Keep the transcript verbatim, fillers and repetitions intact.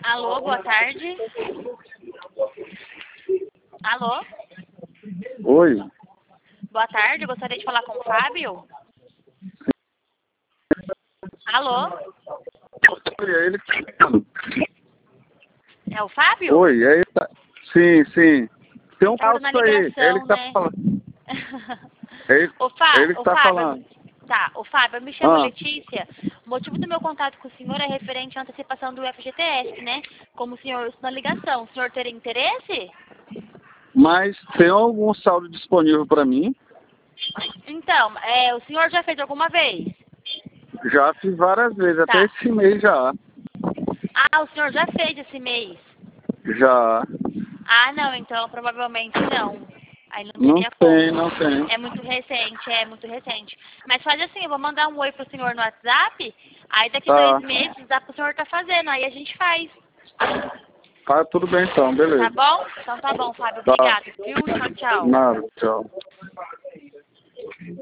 Alô, boa tarde. Alô? Oi. Boa tarde, gostaria de falar com o Fábio? Alô? Oi, é ele que tá falando. É o Fábio? Oi, é ele que tá... Sim, sim. Tem um Cortou na falso aí. ligação, É ele que tá né? falando. É ele, o, é Fá, ele que o tá Fábio, falando. tá, o Fábio, eu me chamo Ah, Letícia. O motivo do meu contato com o senhor é referente à antecipação do F G T S, né? Como o senhor está na ligação, o senhor teria interesse? mas tem algum saldo disponível para mim? Então, é, o senhor já fez alguma vez? Já fiz várias vezes, até Tá. esse mês já. Ah, o senhor já fez esse mês? Já. Ah, não, então provavelmente não. Aí não Não teria tem, como. não tem. É muito recente, é muito recente. Mas faz assim, eu vou mandar um oi pro senhor no WhatsApp, aí daqui dois Tá. meses dá pro senhor tá fazendo, aí a gente faz. Tá, tudo bem então, Tá beleza. bom? Então tá bom, Fábio. Tá. Obrigado, viu? Tchau, tchau. Nada, tchau.